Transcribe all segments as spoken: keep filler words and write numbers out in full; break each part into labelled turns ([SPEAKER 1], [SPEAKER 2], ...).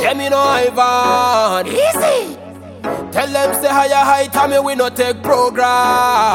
[SPEAKER 1] Yeah, me no Ivan.
[SPEAKER 2] Easy.
[SPEAKER 1] Tell them say higher height and me we no take program.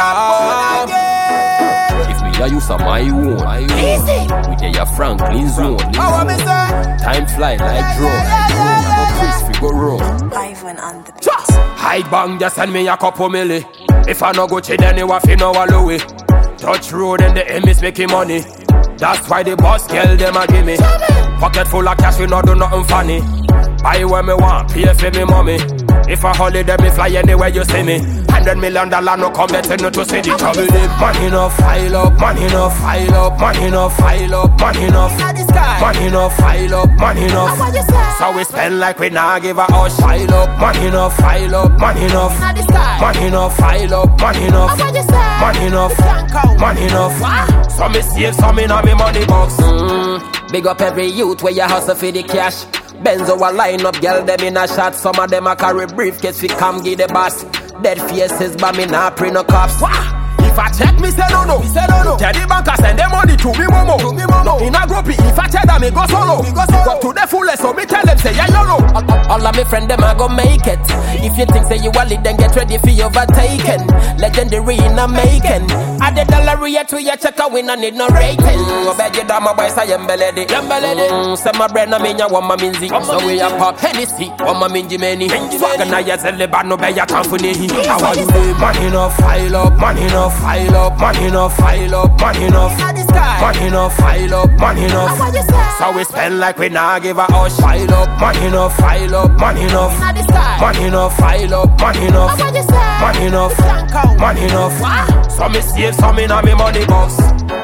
[SPEAKER 1] If me a use of my own, my own.
[SPEAKER 2] Easy.
[SPEAKER 1] We dey your Franklin zone.
[SPEAKER 2] How am I say?
[SPEAKER 1] Time fly like drone. Like drone. Go Chris fi go roll.
[SPEAKER 3] Ivan on the beat.
[SPEAKER 1] Hide bang just send me a couple milli. If I no go cheat then you have to know all the way. Touch road and the M is making money. That's why the boss girl them a give me. Pocket full of cash we no do nothing funny. Buy when me want, pay for me mommy. If a holiday me fly anywhere you see me. Hundred million dollar no come better no to see the trouble. Money no file up, money no file up, money no file up, money no money no file up, money no. So we spend like we nah give a house file up. Money no file up, money no money no file up, money no money no money no. So me save some in on me money box. Mm. Big up every youth where you hustle for the cash. Benzo a line up, girl them in a shot. Some of them a carry briefcase fi come give the boss. Dead faces but me nah pre no cops. If I check me say no no, me say no no. Tell the banker send them money to me momo. To me momo. In a group if I tell them me go solo. Me go solo. Up to the fullest so me tell them say yeah yolo. All, all, all of me friend them a go make it. If you think say you a lead then get ready for overtaken. Legendary in a making. I the dollar yet to your check a win and need no rating. I bet you that my boy say yembelede. Yembelede. Say my brain a minya one my minzi. So we a pop Hennessy. One my minji many. Swagger na ya zelle bad no be ya company. How are you money no file up, money no file up, money no file up, money no money no file up, money no. So we spend like we nah give a house file up, money no file up, money no money no file up, money no money no money no. So me save some in a me money box.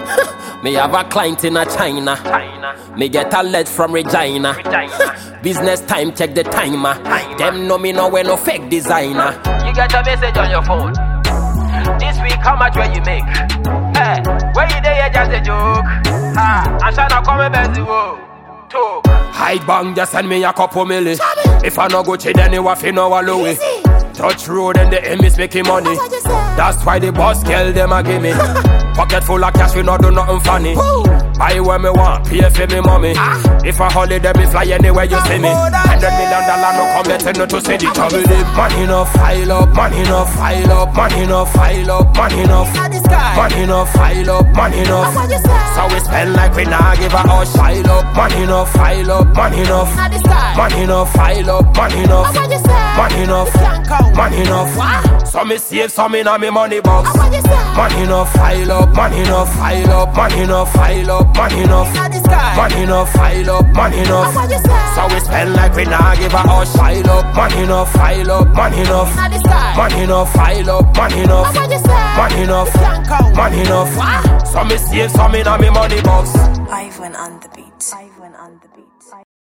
[SPEAKER 1] Me have a client in a China. China. Me get a lead from Regina. Regina. Business time, check the timer. timer. Them know me know when no fake designer. You get a message on your phone. This week how much will you make? Hey, where you there just a joke? Ah, I'm trying to come and best you talk. Hide bang just send me a couple milli. If I no go cheat then you have to know all the way. Touch road and the M is making money. That's why the boss girl them a give me. Pocket full of cash we no do nothing funny. Buy when me want, pay for me mommy. If a holiday me fly anywhere you see me. Hundred million dollar no come better no to see the trouble. Money no file up, money no file up, money no file up, money no money no file up, money no. So we spend like we nah give a house file up. Money no file up, money no money no file up, money no money no money no. So me save some in a me money box. Money no file up, money no file up, money no file up, money no money no file up, money no. So we spend like we nah give a house file up. Money no file up, money no money no file up, money no money no money no. So me save some in a me money box.
[SPEAKER 3] Ivan on the beat. Ivan on the beat.